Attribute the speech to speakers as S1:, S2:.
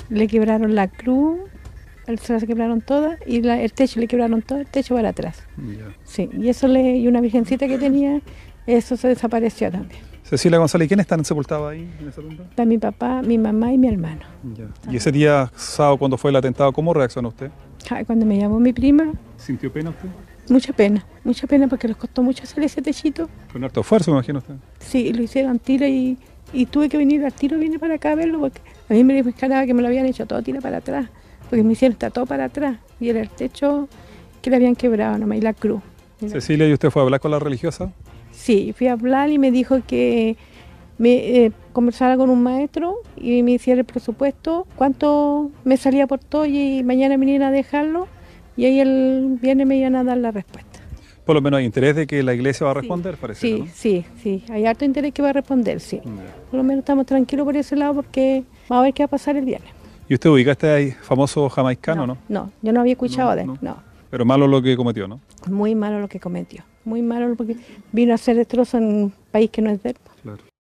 S1: le quebraron la cruz, se la quebraron todas y el techo le quebraron todo, el techo para atrás.
S2: Ya.
S1: Sí, y eso y una virgencita que tenía, eso se desapareció también.
S2: Cecilia González, ¿quiénes están sepultados ahí en esa tumba?
S1: Está mi papá, mi mamá y mi hermano.
S2: Ya. Y ese día sábado, cuando fue el atentado, ¿cómo reaccionó usted?
S1: Ay, cuando me llamó mi prima,
S2: ¿Sintió pena usted?
S1: mucha pena porque les costó mucho hacer ese techito.
S2: Con harto esfuerzo, me imagino usted.
S1: Sí, lo hicieron tira y tuve que venir al tiro, vine para acá a verlo porque a mí me disparaba que me lo habían hecho todo tira para atrás, porque me hicieron está todo para atrás y era el techo que le habían quebrado nomás y la cruz.
S2: Cecilia, ¿y usted fue a hablar con la religiosa?
S1: Sí, fui a hablar y me dijo que me conversara con un maestro y me hiciera el presupuesto, cuánto me salía por todo y mañana viniera a dejarlo y ahí el viernes me iban a dar la respuesta.
S2: Por lo menos hay interés de que la iglesia va a responder, parece.
S1: Sí,
S2: ¿no?
S1: sí, hay harto interés que va a responder, sí.
S2: Ya.
S1: Por lo menos estamos tranquilos por ese lado porque vamos a ver qué va a pasar el viernes.
S2: ¿Y usted ubica a este famoso jamaicano, no?
S1: No, yo no había escuchado de él,
S2: no.
S1: no.
S2: Pero malo lo que cometió, ¿no?
S1: Muy malo lo que cometió, muy malo porque vino a hacer destrozo en un país que no es de él.
S2: Claro.